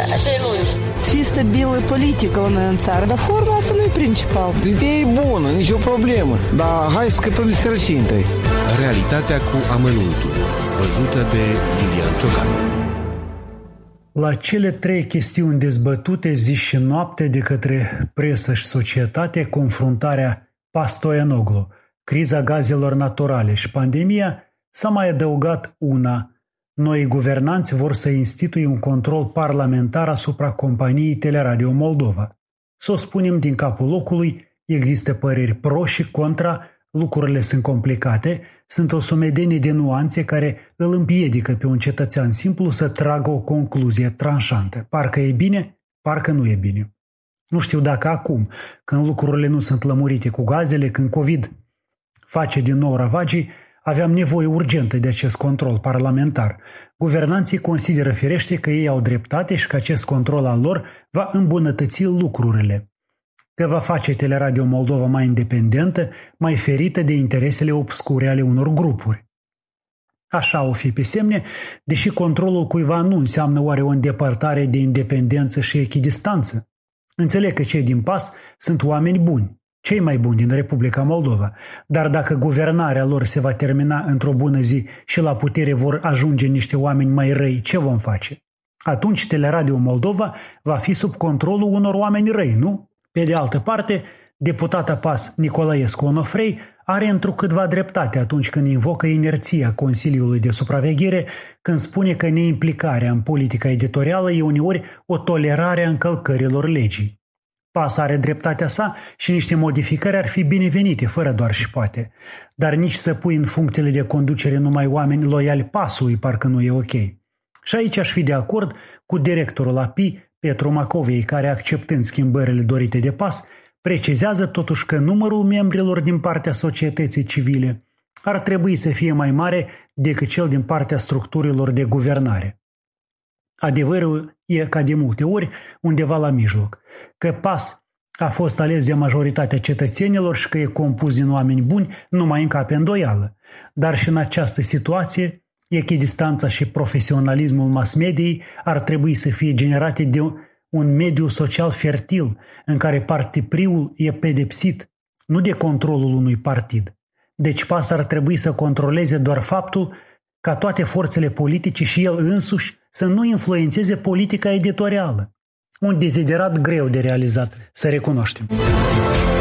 așa e lungi. Să fie stabilă politică la noi în țară, dar forma asta nu e principal. Ideea e bună, nicio problemă, dar hai să scăpăm de sărăcie întâi. Realitatea cu amănuntul, văzută de Lilian Ciocan. La cele 3 chestiuni dezbătute zi și noapte de către presă și societate, confruntarea PAS-Stoianoglu, criza gazelor naturale și pandemia, s-a mai adăugat una. Noi guvernanți vor să instituie un control parlamentar asupra companiei Teleradio Moldova. Să o spunem din capul locului, există păreri pro și contra, lucrurile sunt complicate, sunt o sumedenie de nuanțe care îl împiedică pe un cetățean simplu să tragă o concluzie tranșantă. Parcă e bine, parcă nu e bine. Nu știu dacă acum, când lucrurile nu sunt lămurite cu gazele, când COVID face din nou ravagii, aveam nevoie urgentă de acest control parlamentar. Guvernanții consideră firește că ei au dreptate și că acest control al lor va îmbunătăți lucrurile, că va face Teleradio Moldova mai independentă, mai ferită de interesele obscure ale unor grupuri. Așa o fi pe semne, deși controlul cuiva nu înseamnă oare o îndepărtare de independență și echidistanță. Înțeleg că cei din PAS sunt oameni buni, cei mai buni din Republica Moldova, dar dacă guvernarea lor se va termina într-o bună zi și la putere vor ajunge niște oameni mai răi, ce vom face? Atunci Teleradio Moldova va fi sub controlul unor oameni răi, nu? Pe de altă parte, deputata PAS Nicolaescu Onofrei are întrucâtva dreptate atunci când invocă inerția Consiliului de Supraveghere, când spune că neimplicarea în politica editorială e uneori o tolerare a încălcărilor legii. PAS are dreptatea sa și niște modificări ar fi binevenite, fără doar și poate. Dar nici să pui în funcțiile de conducere numai oameni loiali PAS-ului parcă nu e ok. Și aici aș fi de acord cu directorul API, Petru Macovei, care, acceptând schimbările dorite de PAS, precizează totuși că numărul membrilor din partea societății civile ar trebui să fie mai mare decât cel din partea structurilor de guvernare. Adevărul e, ca de multe ori, undeva la mijloc, că PAS a fost ales de majoritatea cetățenilor și că e compus din oameni buni, nu mai încape îndoială. Dar și în această situație, echidistanța și profesionalismul mass-mediei ar trebui să fie generate de un mediu social fertil, în care partipriul e pedepsit, nu de controlul unui partid. Deci PAS ar trebui să controleze doar faptul ca toate forțele politice și el însuși să nu influențeze politica editorială. Un deziderat greu de realizat, să recunoaștem.